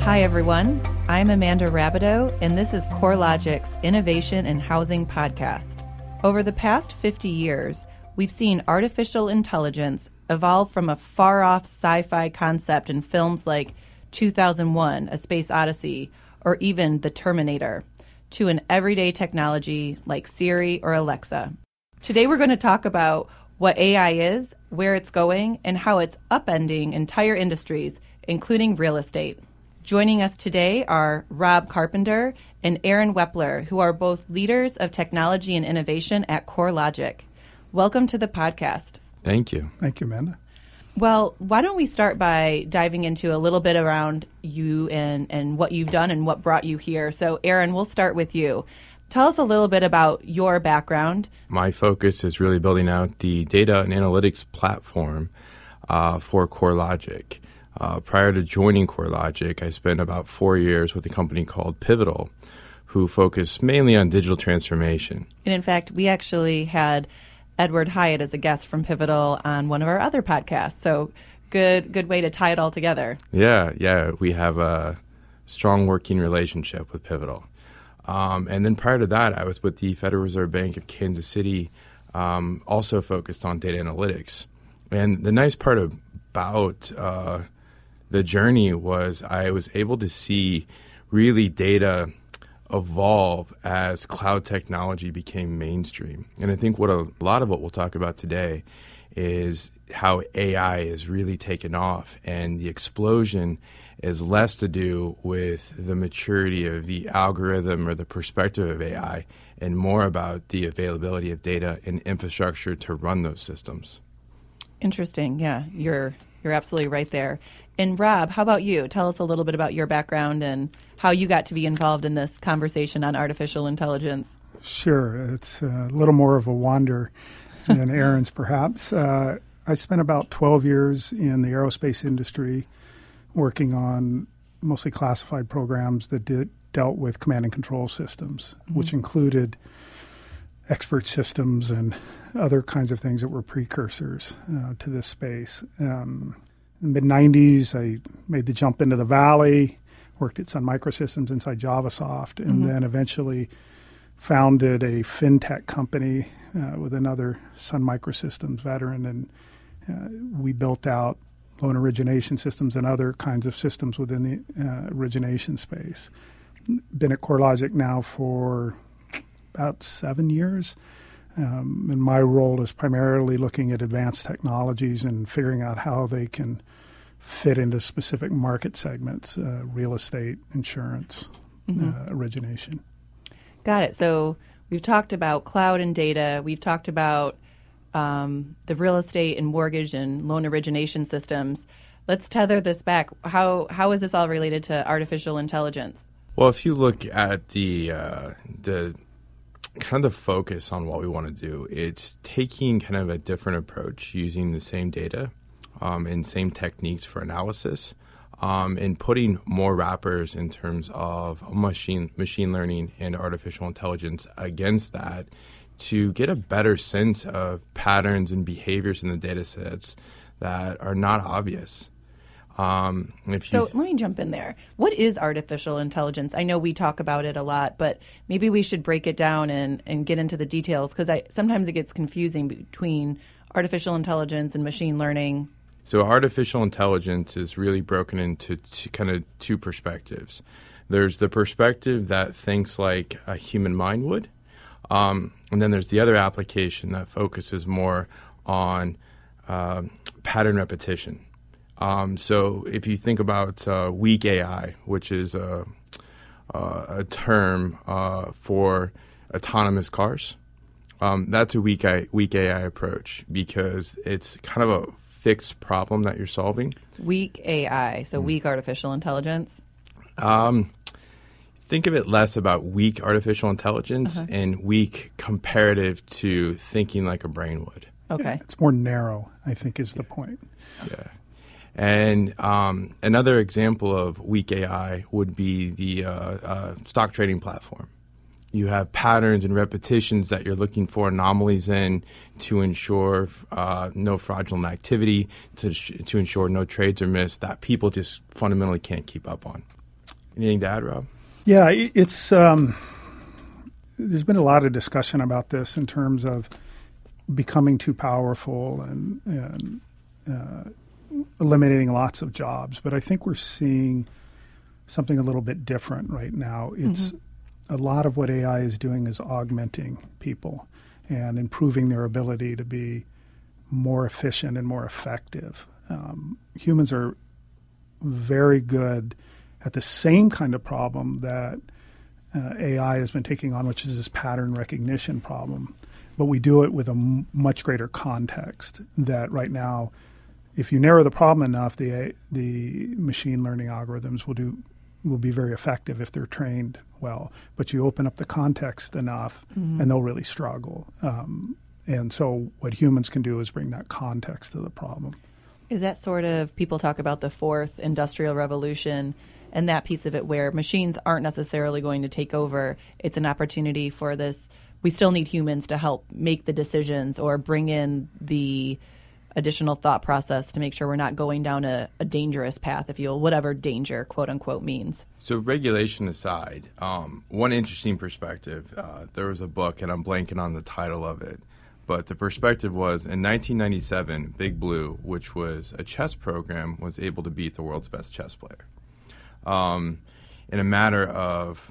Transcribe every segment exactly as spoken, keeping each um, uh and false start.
Hi, everyone. I'm Amanda Rabideau, and this is CoreLogic's Innovation in Housing podcast. Over the past fifty years, we've seen artificial intelligence evolve from a far-off sci-fi concept in films like two thousand one, A Space Odyssey, or even The Terminator, to an everyday technology like Siri or Alexa. Today, we're going to talk about what A I is, where it's going, and how it's upending entire industries, including real estate. Joining us today are Rob Carpenter and Aaron Wepler, who are both leaders of technology and innovation at CoreLogic. Welcome to the podcast. Thank you. Thank you, Amanda. Well, why don't we start by diving into a little bit around you and, and what you've done and what brought you here. So, Aaron, we'll start with you. Tell us a little bit about your background. My focus is really building out the data and analytics platform uh, for CoreLogic. Uh, prior to joining CoreLogic, I spent about four years with a company called Pivotal, who focused mainly on digital transformation. And in fact, we actually had Edward Hyatt as a guest from Pivotal on one of our other podcasts. So good, good way to tie it all together. Yeah, yeah. We have a strong working relationship with Pivotal. Um, and then prior to that, I was with the Federal Reserve Bank of Kansas City, um, also focused on data analytics. And the nice part about uh, the journey was I was able to see really data evolve as cloud technology became mainstream. And I think what a lot of what we'll talk about today is how A I is really taken off, and the explosion is less to do with the maturity of the algorithm or the perspective of A I and more about the availability of data and infrastructure to run those systems. Interesting. Yeah, you're you're absolutely right there. And Rob, how about you? Tell us a little bit about your background and how you got to be involved in this conversation on artificial intelligence. Sure. It's a little more of a wander than Aaron's, perhaps. Uh, I spent about twelve years in the aerospace industry working on mostly classified programs that did, dealt with command and control systems, mm-hmm. which included expert systems and other kinds of things that were precursors uh, to this space. Um, in the mid nineties, I made the jump into the Valley, worked at Sun Microsystems inside JavaSoft, and mm-hmm. then eventually founded a fintech company uh, with another Sun Microsystems veteran, and uh, we built out loan origination systems and other kinds of systems within the uh, origination space. Been at CoreLogic now for about seven years. Um, and my role is primarily looking at advanced technologies and figuring out how they can fit into specific market segments, uh, real estate, insurance, mm-hmm. uh, origination. Got it. So we've talked about cloud and data. We've talked about um, the real estate and mortgage and loan origination systems. Let's tether this back. How how is this all related to artificial intelligence? Well, if you look at the uh, the kind of the focus on what we want to do, it's taking kind of a different approach using the same data um, and same techniques for analysis um, and putting more wrappers in terms of machine machine learning and artificial intelligence against that to get a better sense of patterns and behaviors in the data sets that are not obvious. Um, if so you th- let me jump in there. What is artificial intelligence? I know we talk about it a lot, but maybe we should break it down and, and get into the details, because I sometimes it gets confusing between artificial intelligence and machine learning. So artificial intelligence is really broken into two, kind of two perspectives. There's the perspective that thinks like a human mind would, um, and then there's the other application that focuses more on uh, pattern repetition. Um, so if you think about uh, weak A I, which is a, uh, a term uh, for autonomous cars, um, that's a weak, I, weak A I approach because it's kind of a fixed problem that you're solving. Weak A I, so mm. weak artificial intelligence? Um, think of it less about weak artificial intelligence uh-huh. and weak comparative to thinking like a brain would. Okay. Yeah, it's more narrow, I think, is the point. Yeah. And um, another example of weak A I would be the uh, uh, stock trading platform. You have patterns and repetitions that you're looking for anomalies in to ensure uh, no fraudulent activity, to, sh- to ensure no trades are missed that people just fundamentally can't keep up on. Anything to add, Rob? Yeah, it, it's um, there's been a lot of discussion about this in terms of becoming too powerful and, and uh, eliminating lots of jobs. But I think we're seeing something a little bit different right now. It's mm-hmm. a lot of what A I is doing is augmenting people and improving their ability to be more efficient and more effective. Um, humans are very good at the same kind of problem that uh, A I has been taking on, which is this pattern recognition problem. But we do it with a m- much greater context that right now, if you narrow the problem enough, the the machine learning algorithms will do will be very effective if they're trained well. But you open up the context enough, mm-hmm. and they'll really struggle. Um, and so what humans can do is bring that context to the problem. Is that sort of, people talk about the fourth industrial revolution and that piece of it where machines aren't necessarily going to take over. It's an opportunity for this. We still need humans to help make the decisions or bring in the additional thought process to make sure we're not going down a, a dangerous path, if you will, whatever danger, quote unquote, means. So regulation aside, um, one interesting perspective, uh, there was a book, and I'm blanking on the title of it, but the perspective was in nineteen ninety-seven, Big Blue, which was a chess program, was able to beat the world's best chess player. Um, in a matter of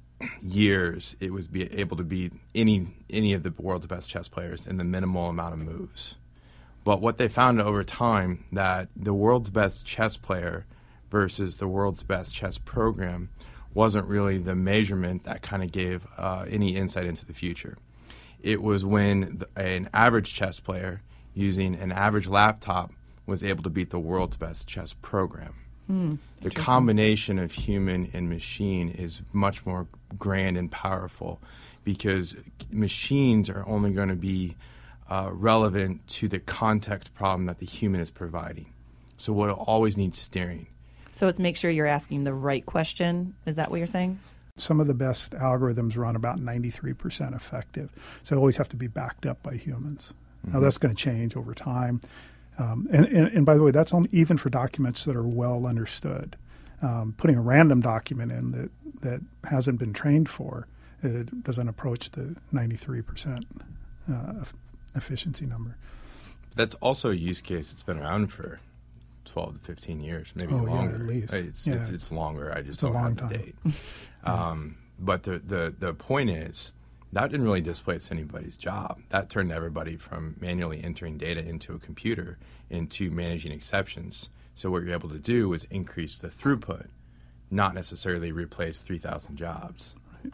years, it was be able to beat any any of the world's best chess players in the minimal amount of moves. But what they found over time, that the world's best chess player versus the world's best chess program wasn't really the measurement that kind of gave uh, any insight into the future. It was when the, an average chess player using an average laptop was able to beat the world's best chess program. Mm, the combination of human and machine is much more grand and powerful because machines are only going to be uh, relevant to the context problem that the human is providing. So we'll always need steering. So it's make sure you're asking the right question. Is that what you're saying? Some of the best algorithms run about ninety-three percent effective. So they always have to be backed up by humans. Mm-hmm. Now that's going to change over time. Um, and, and, and by the way, that's only even for documents that are well understood. Um, putting a random document in that, that hasn't been trained for, it doesn't approach the ninety-three percent uh, efficiency number. That's also a use case that's been around for twelve to fifteen years, maybe oh, longer. Yeah, at least. It's, yeah. it's, it's longer. I just it's don't a long have time. the date. um, but the, the, the point is, that didn't really displace anybody's job. That turned everybody from manually entering data into a computer into managing exceptions. So what you're able to do is increase the throughput, not necessarily replace three thousand jobs. Right.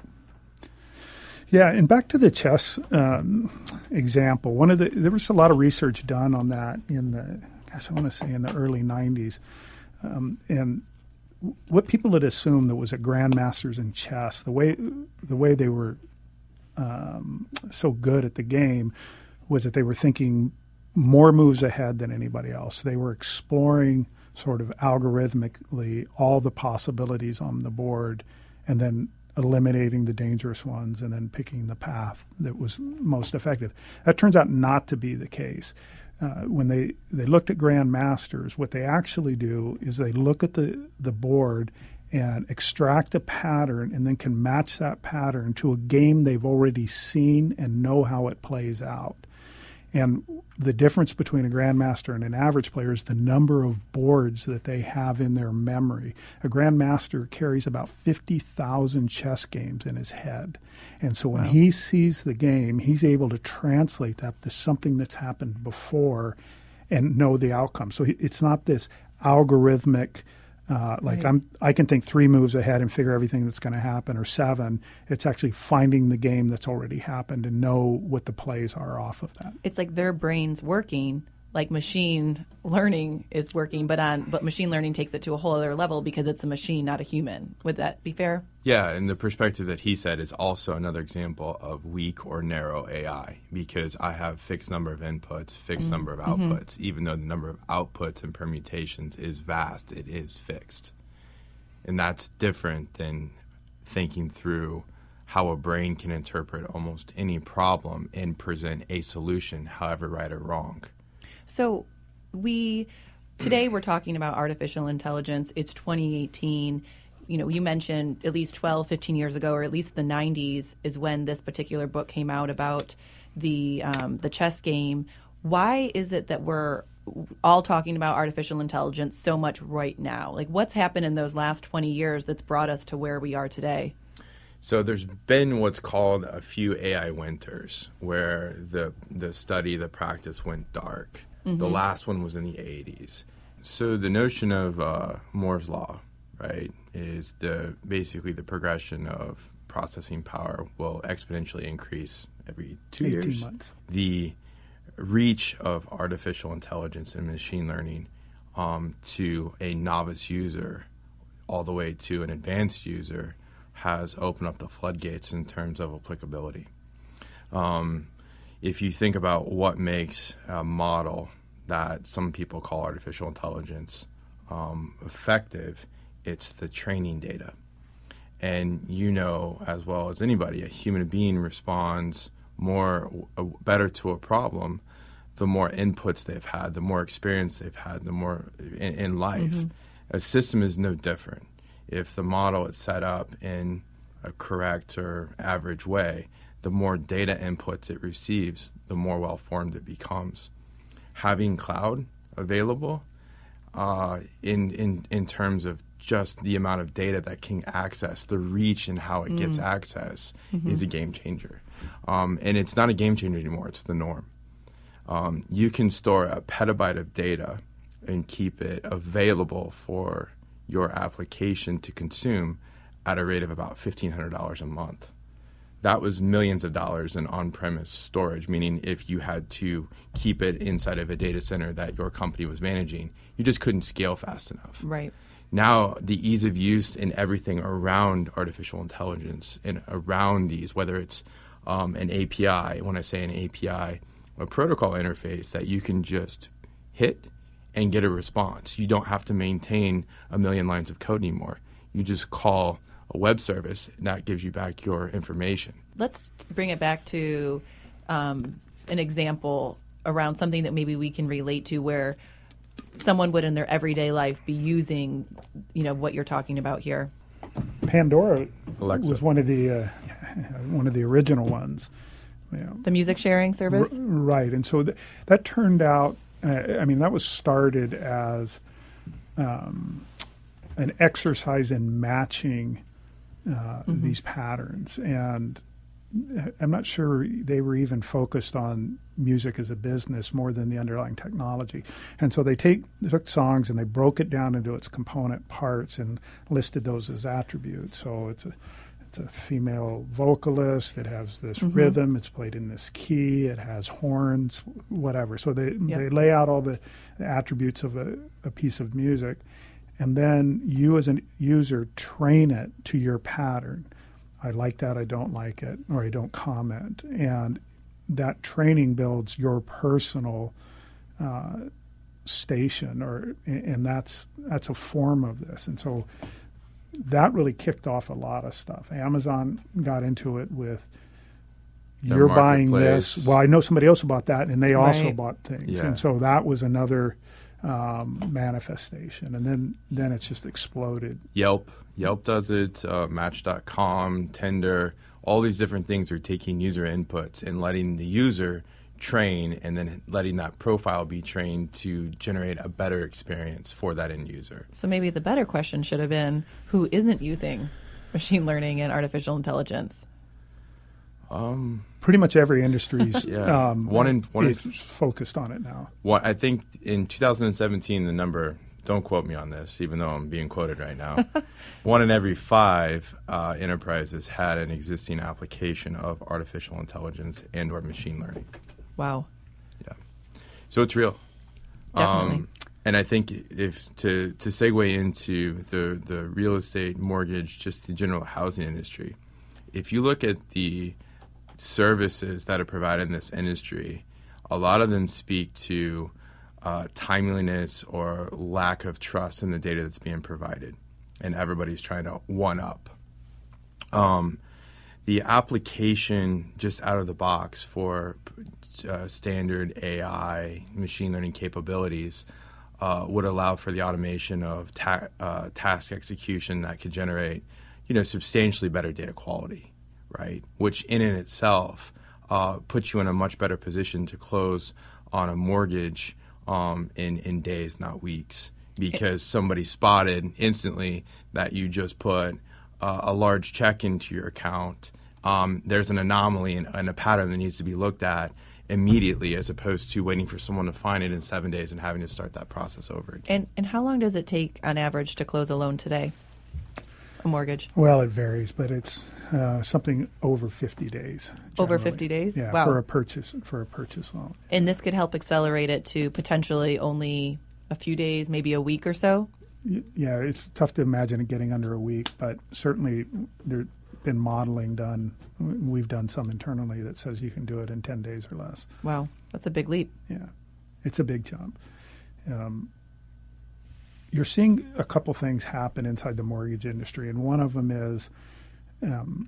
Yeah, and back to the chess um, example, one of the there was a lot of research done on that in the, gosh, I want to say in the early nineties. Um, and what people had assumed that was a grandmasters in chess, the way the way they were Um, so good at the game was that they were thinking more moves ahead than anybody else. They were exploring sort of algorithmically all the possibilities on the board and then eliminating the dangerous ones and then picking the path that was most effective. That turns out not to be the case. Uh, when they, they looked at grandmasters, what they actually do is they look at the, the board and extract a pattern and then can match that pattern to a game they've already seen and know how it plays out. And the difference between a grandmaster and an average player is the number of boards that they have in their memory. A grandmaster carries about fifty thousand chess games in his head. And so when wow. he sees the game, he's able to translate that to something that's happened before and know the outcome. So it's not this algorithmic Uh, like right. I'm, I can think three moves ahead and figure everything that's going to happen, or seven. It's actually finding the game that's already happened and know what the plays are off of that. It's like their brain's working, like machine learning is working, but on but machine learning takes it to a whole other level because it's a machine, not a human. Would that be fair? Yeah, and the perspective that he said is also another example of weak or narrow A I, because I have fixed number of inputs, fixed mm-hmm. number of outputs. Mm-hmm. Even though the number of outputs and permutations is vast, it is fixed. And that's different than thinking through how a brain can interpret almost any problem and present a solution, however right or wrong. So we today we're talking about artificial intelligence. It's twenty eighteen. you know, you mentioned at least twelve, fifteen years ago, or at least the nineties is when this particular book came out about the um, the chess game. Why is it that we're all talking about artificial intelligence so much right now? Like, what's happened in those last twenty years that's brought us to where we are today? So there's been what's called a few A I winters where the the study, the practice went dark. Mm-hmm. The last one was in the eighties. So the notion of uh, Moore's law, right, is the basically the progression of processing power will exponentially increase every two eighteen years. Months. The reach of artificial intelligence and machine learning um, to a novice user all the way to an advanced user has opened up the floodgates in terms of applicability. Um, if you think about what makes a model that some people call artificial intelligence um, effective, it's the training data. And you know as well as anybody, a human being responds more, uh, better to a problem the more inputs they've had, the more experience they've had, the more in, in life. Mm-hmm. A system is no different. If the model is set up in a correct or average way, the more data inputs it receives, the more well-formed it becomes. Having cloud available uh, in, in, in terms of just the amount of data that can access, the reach and how it mm. gets access mm-hmm. is a game changer. Um, and it's not a game changer anymore, it's the norm. Um, you can store a petabyte of data and keep it available for your application to consume at a rate of about fifteen hundred dollars a month. That was millions of dollars in on-premise storage, meaning if you had to keep it inside of a data center that your company was managing, you just couldn't scale fast enough. Right. Now, the ease of use and everything around artificial intelligence and around these, whether it's um, an A P I, when I say an A P I, a protocol interface that you can just hit and get a response. You don't have to maintain a million lines of code anymore. You just call a web service, and that gives you back your information. Let's bring it back to um, an example around something that maybe we can relate to where someone would in their everyday life be using, you know, what you're talking about here. Pandora Alexa. was one of the uh, one of the original ones. You know. The music sharing service? R- right. And so th- that turned out, uh, I mean, that was started as um, an exercise in matching uh, mm-hmm. these patterns. And I'm not sure they were even focused on music as a business more than the underlying technology. And so they take they took songs and they broke it down into its component parts and listed those as attributes. So it's a It's a female vocalist that has this mm-hmm. rhythm. It's played in this key. It has horns, whatever. So they yep. they lay out all the, the attributes of a, a piece of music, and then you as a user train it to your pattern. I like that. I don't like it, or I don't comment. And that training builds your personal uh, station, or and that's that's a form of this. And so that really kicked off a lot of stuff. Amazon got into it with, Their you're buying this. Well, I know somebody else bought that, and they also right. bought things. Yeah. And so that was another um, manifestation. And then, then it's just exploded. Yelp. Yelp does it. Uh, Match dot com, Tinder. All these different things are taking user inputs and letting the user train, and then letting that profile be trained to generate a better experience for that end user. So maybe the better question should have been, who isn't using machine learning and artificial intelligence? Um, Pretty much every industry's yeah. um, one in, one is in, focused on it now. What I think in two thousand seventeen, the number, don't quote me on this, even though I'm being quoted right now, one in every five uh, enterprises had an existing application of artificial intelligence and or machine learning. Wow. Yeah. So it's real. Definitely. Um, and I think if to, to segue into the, the real estate, mortgage, just the general housing industry, if you look at the services that are provided in this industry, a lot of them speak to uh, timeliness or lack of trust in the data that's being provided. And everybody's trying to one-up. Um, the application just out of the box for uh, standard A I, machine learning capabilities uh, would allow for the automation of ta- uh, task execution that could generate, you know, substantially better data quality, right? Which in and itself uh, puts you in a much better position to close on a mortgage um, in, in days, not weeks, because somebody spotted instantly that you just put uh, a large check into your account. Um, there's an anomaly and, and a pattern that needs to be looked at immediately, as opposed to waiting for someone to find it in seven days and having to start that process over again. And and how long does it take on average to close a loan today, a mortgage? Well, it varies, but it's uh, something over fifty days. Generally. Over fifty days? Yeah, wow. for a purchase for a purchase loan. And this could help accelerate it to potentially only a few days, maybe a week or so? Yeah, it's tough to imagine it getting under a week, but certainly there's been modeling done. We've done some internally that says you can do it in ten days or less. Wow, that's a big leap. Yeah, it's a big jump. Um, you're seeing a couple things happen inside the mortgage industry, and one of them is um,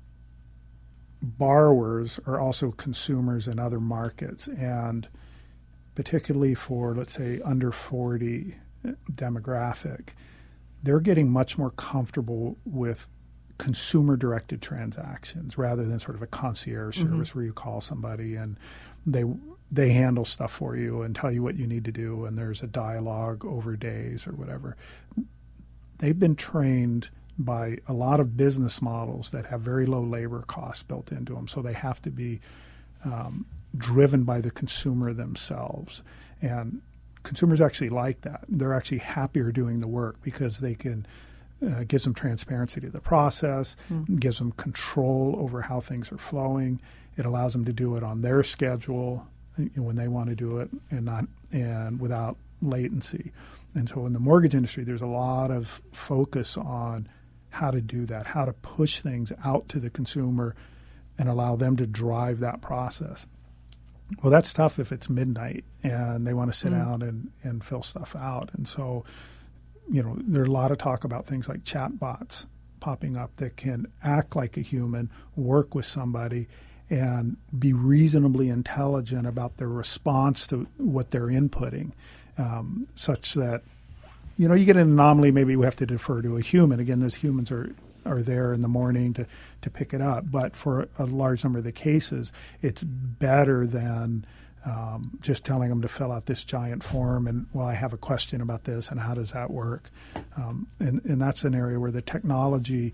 borrowers are also consumers in other markets, and particularly for, let's say, under forty demographic, they're getting much more comfortable with consumer-directed transactions rather than sort of a concierge Mm-hmm. service where you call somebody and they they handle stuff for you and tell you what you need to do, and there's a dialogue over days or whatever. They've been trained by a lot of business models that have very low labor costs built into them, so they have to be um, driven by the consumer themselves. And consumers actually like that. They're actually happier doing the work because they can uh, gives them transparency to the process, mm. gives them control over how things are flowing. It allows them to do it on their schedule when they want to do it, and not and without latency. And so in the mortgage industry, there's a lot of focus on how to do that, how to push things out to the consumer and allow them to drive that process. Well, that's tough if it's midnight and they want to sit mm. down and, and fill stuff out. And so, you know, there's a lot of talk about things like chatbots popping up that can act like a human, work with somebody, and be reasonably intelligent about their response to what they're inputting, um, such that, you know, you get an anomaly, maybe we have to defer to a human. Again, those humans are are there in the morning to, to pick it up. But for a large number of the cases, it's better than um, just telling them to fill out this giant form and, well, I have a question about this and how does that work? Um, and, and that's an area where the technology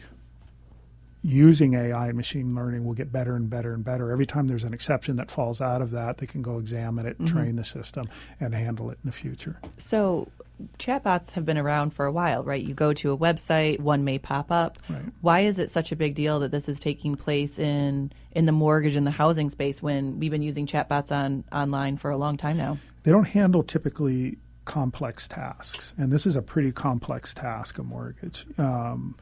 using A I and machine learning will get better and better and better. Every time there's an exception that falls out of that, they can go examine it, mm-hmm. train the system, and handle it in the future. So chatbots have been around for a while, right? You go to a website, one may pop up. Right. Why is it such a big deal that this is taking place in, in the mortgage and the housing space when we've been using chatbots on online for a long time now? They don't handle typically complex tasks, and this is a pretty complex task, a mortgage. Um,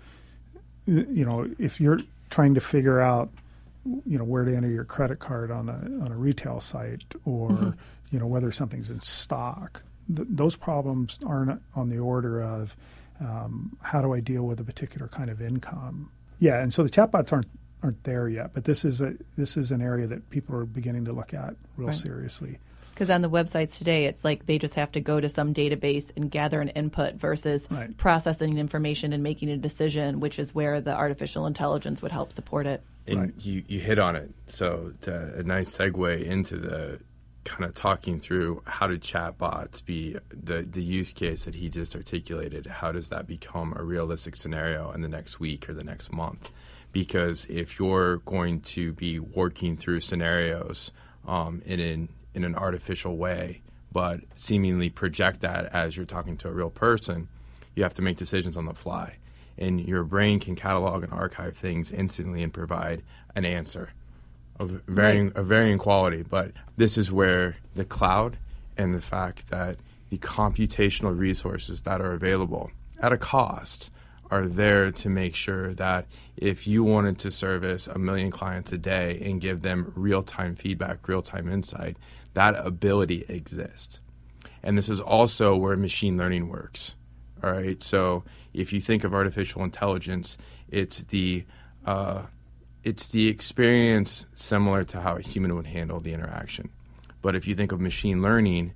you know, if you're trying to figure out, you know, where to enter your credit card on a on a retail site, or mm-hmm. you know, whether something's in stock, th- those problems aren't on the order of um, how do I deal with a particular kind of income. Yeah, and so the chatbots aren't aren't there yet, but this is a this is an area that people are beginning to look at real right. seriously. Because on the websites today, it's like they just have to go to some database and gather an input versus right. processing information and making a decision, which is where the artificial intelligence would help support it. And right. you, you hit on it. So it's a, a nice segue into the kind of talking through how do chatbots be the, the use case that he just articulated. How does that become a realistic scenario in the next week or the next month? Because if you're going to be working through scenarios um, in an in an artificial way, but seemingly project that as you're talking to a real person, you have to make decisions on the fly. And your brain can catalog and archive things instantly and provide an answer of varying, of varying quality. But this is where the cloud and the fact that the computational resources that are available at a cost are there to make sure that if you wanted to service a million clients a day and give them real-time feedback, real-time insight, that ability exists. And this is also where machine learning works. All right. So if you think of artificial intelligence, it's the uh, it's the experience similar to how a human would handle the interaction. But if you think of machine learning,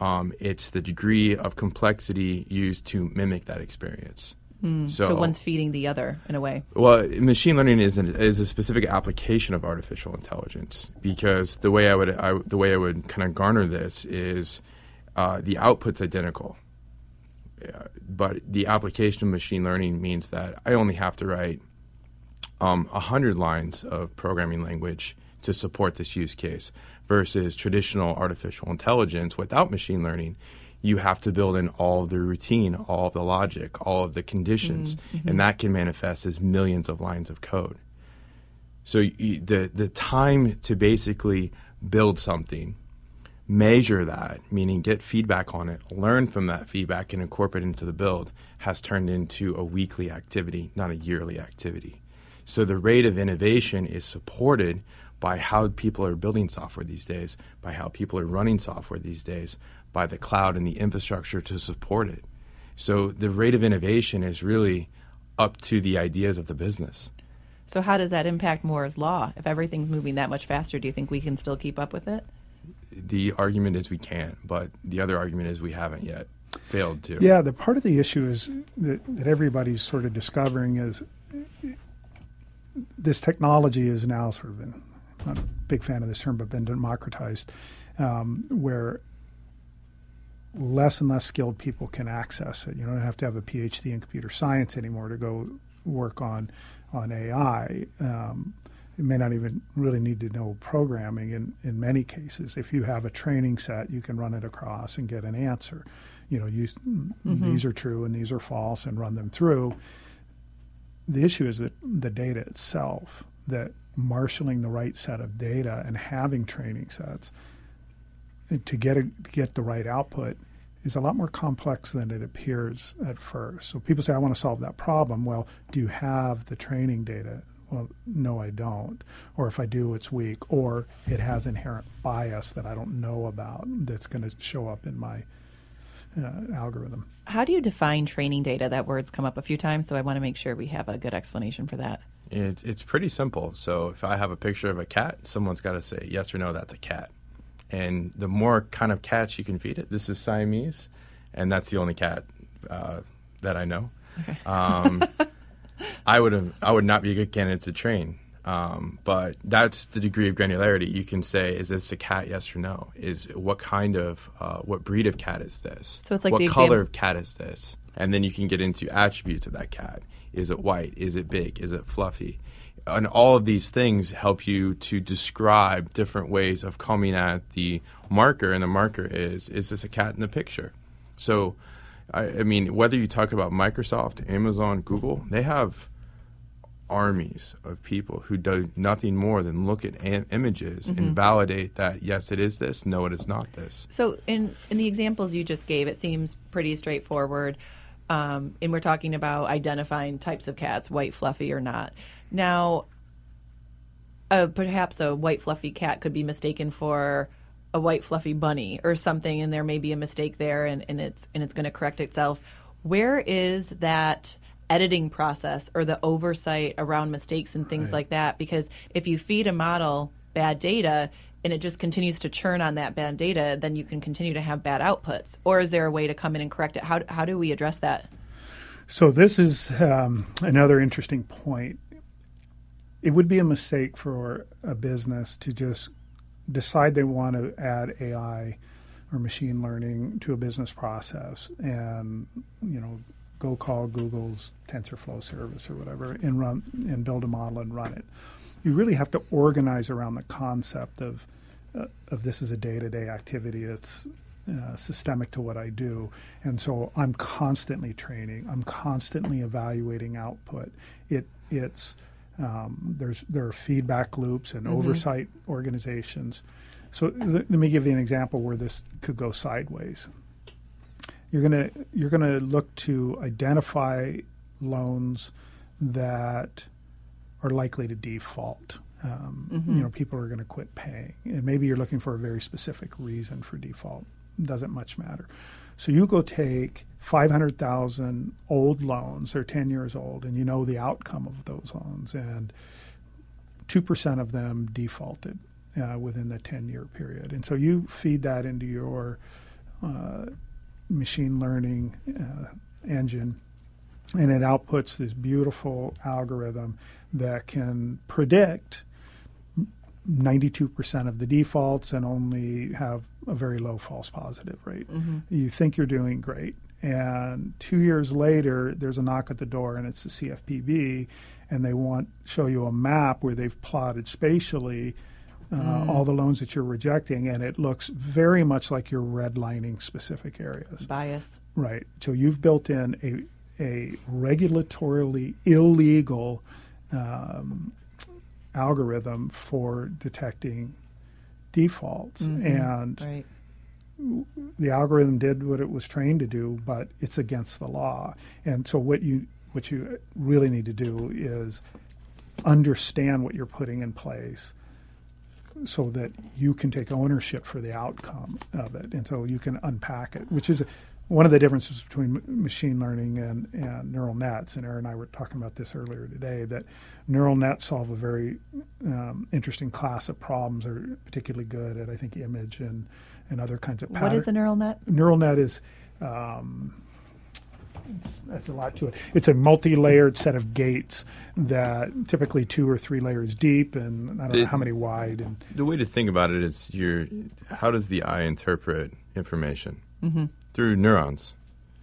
Um, it's the degree of complexity used to mimic that experience. Mm, so, so one's feeding the other in a way. Well, machine learning is an, is a specific application of artificial intelligence, because the way I would I, the way I would kind of garner this is uh, the output's identical, uh, but the application of machine learning means that I only have to write um, one hundred lines of programming language to support this use case, versus traditional artificial intelligence without machine learning. You have to build in all of the routine, all of the logic, all of the conditions, mm-hmm. and that can manifest as millions of lines of code. So you, the the time to basically build something, measure that, meaning get feedback on it, learn from that feedback and incorporate it into the build, has turned into a weekly activity, not a yearly activity. So the rate of innovation is supported by how people are building software these days, by how people are running software these days, by the cloud and the infrastructure to support it. So the rate of innovation is really up to the ideas of the business. So how does that impact Moore's Law? If everything's moving that much faster, do you think we can still keep up with it? The argument is we can't, but the other argument is we haven't yet failed to. Yeah, the part of the issue is that, that everybody's sort of discovering is this technology is now sort of been, I'm not a big fan of this term, but been democratized, um, where less and less skilled people can access it. You don't have to have a P H D in computer science anymore to go work on on A I. Um, you may not even really need to know programming in, in many cases. If you have a training set, you can run it across and get an answer. You know, you, mm-hmm. these are true and these are false, and run them through. The issue is that the data itself, that marshaling the right set of data and having training sets to get a, to get the right output is a lot more complex than it appears at first. So people say, I want to solve that problem. Well, do you have the training data? Well, no, I don't. Or if I do, it's weak. Or it has inherent bias that I don't know about that's going to show up in my uh, algorithm. How do you define training data? That word's come up a few times, so I want to make sure we have a good explanation for that. It's, it's pretty simple. So if I have a picture of a cat, someone's got to say yes or no, that's a cat. And the more kind of cats you can feed it, this is Siamese, and that's the only cat uh, that I know. Okay. Um, I would have, I would not be a good candidate to train, um, but that's the degree of granularity. You can say, is this a cat? Yes or no. Is what kind of, uh, what breed of cat is this? So it's like what the color exam- of cat is this? And then you can get into attributes of that cat. Is it white? Is it big? Is it fluffy? And all of these things help you to describe different ways of coming at the marker, and the marker is, is this a cat in the picture? So, I, I mean, whether you talk about Microsoft, Amazon, Google, they have armies of people who do nothing more than look at an- images mm-hmm. and validate that, yes, it is this, no, it is not this. So in, in the examples you just gave, it seems pretty straightforward. Um, and we're talking about identifying types of cats, white, fluffy, or not. Now, uh, perhaps a white fluffy cat could be mistaken for a white fluffy bunny or something, and there may be a mistake there, and, and it's and it's going to correct itself. Where is that editing process or the oversight around mistakes and things right. like that? Because if you feed a model bad data and it just continues to churn on that bad data, then you can continue to have bad outputs. Or is there a way to come in and correct it? How how do we address that? So this is um, another interesting point. It would be a mistake for a business to just decide they want to add A I or machine learning to a business process and, you know, go call Google's TensorFlow service or whatever and run and build a model and run it. You really have to organize around the concept of uh, of this is a day-to-day activity that's uh, systemic to what I do. And so I'm constantly training. I'm constantly evaluating output. It it's Um, there's there are feedback loops and mm-hmm. oversight organizations. So th- let me give you an example where this could go sideways. You're gonna you're gonna look to identify loans that are likely to default. Um, mm-hmm. You know, people are going to quit paying, and maybe you're looking for a very specific reason for default. Doesn't much matter. So you go take five hundred thousand old loans, they're ten years old, and you know the outcome of those loans, and two percent of them defaulted uh, within the ten-year period. And so you feed that into your uh, machine learning uh, engine, and it outputs this beautiful algorithm that can predict ninety-two percent of the defaults and only have a very low false positive rate. Mm-hmm. You think you're doing great. And two years later, there's a knock at the door, and it's the C F P B, and they want show you a map where they've plotted spatially uh, mm. all the loans that you're rejecting, and it looks very much like you're redlining specific areas. Bias. Right. So you've built in a, a regulatorily illegal um, algorithm for detecting defaults. Mm-hmm. And right. the algorithm did what it was trained to do, but it's against the law. And so what you what you really need to do is understand what you're putting in place so that you can take ownership for the outcome of it. And so you can unpack it, which is one of the differences between m- machine learning and, and neural nets. And Aaron and I were talking about this earlier today, that neural nets solve a very um, interesting class of problems. They're particularly good at, I think, image and and other kinds of patterns. What is a neural net? Neural net is, um, that's a lot to it. It's a multi-layered set of gates that typically two or three layers deep and I don't the, know how many wide. And the way to think about it is your, how does the eye interpret information? Mm-hmm. Through neurons.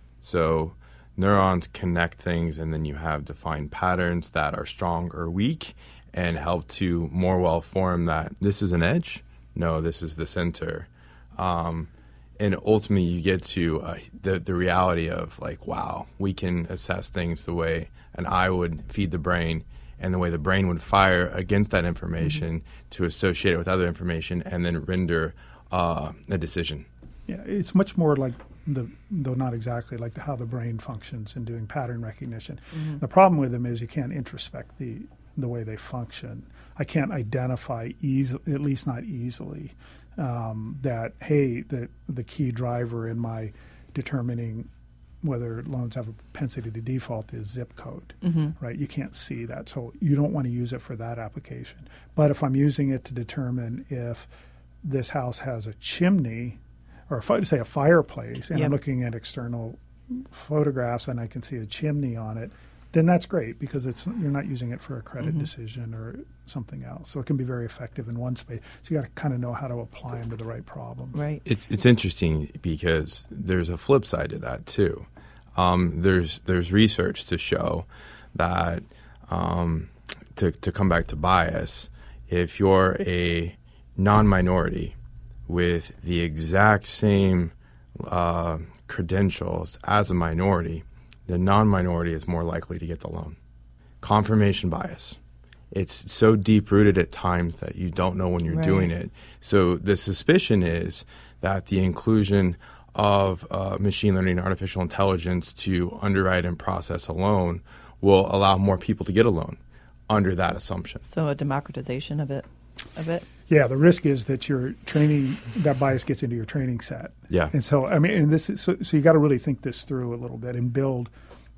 So neurons connect things, and then you have defined patterns that are strong or weak and help to more well form that this is an edge. No, this is the center. Um, and ultimately, you get to uh, the the reality of like, wow, we can assess things the way an eye would feed the brain, and the way the brain would fire against that information mm-hmm. to associate it with other information, and then render uh, a decision. Yeah, it's much more like the, though not exactly like the, how the brain functions in doing pattern recognition. Mm-hmm. The problem with them is you can't introspect the the way they function. I can't identify easily, at least not easily. Um, that, hey, the the key driver in my determining whether loans have a propensity to default is zip code, mm-hmm. right? You can't see that, so you don't want to use it for that application. But if I'm using it to determine if this house has a chimney, or if I say a fireplace, and yep. I'm looking at external photographs and I can see a chimney on it, then that's great because it's you're not using it for a credit mm-hmm. decision or something else. So it can be very effective in one space. So you got to kind of know how to apply them to the right problem. Right. It's it's interesting because there's a flip side to that too. Um, there's there's research to show that um, to to come back to bias, if you're a non-minority with the exact same uh, credentials as a minority, the non-minority is more likely to get the loan. Confirmation bias. It's so deep-rooted at times that you don't know when you're right. doing it. So the suspicion is that the inclusion of uh, machine learning and artificial intelligence to underwrite and process a loan will allow more people to get a loan under that assumption. So a democratization of it, of it. Yeah, the risk is that your training, that bias gets into your training set. Yeah. And so, I mean, and this is, so, so you got to really think this through a little bit and build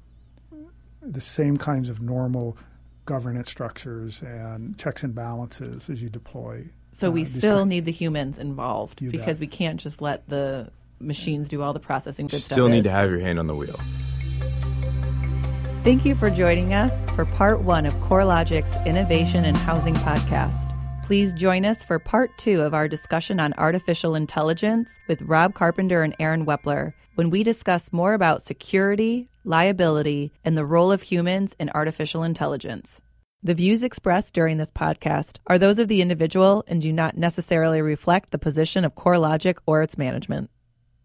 the same kinds of normal governance structures and checks and balances as you deploy. So uh, we these still kind- need the humans involved You because bet. we can't just let the machines do all the processing. Good Still stuff need is. to have your hand on the wheel. Thank you for joining us for part one of CoreLogic's Innovation and Housing podcast. Please join us for part two of our discussion on artificial intelligence with Rob Carpenter and Aaron Wepler, when we discuss more about security, liability, and the role of humans in artificial intelligence. The views expressed during this podcast are those of the individual and do not necessarily reflect the position of CoreLogic or its management.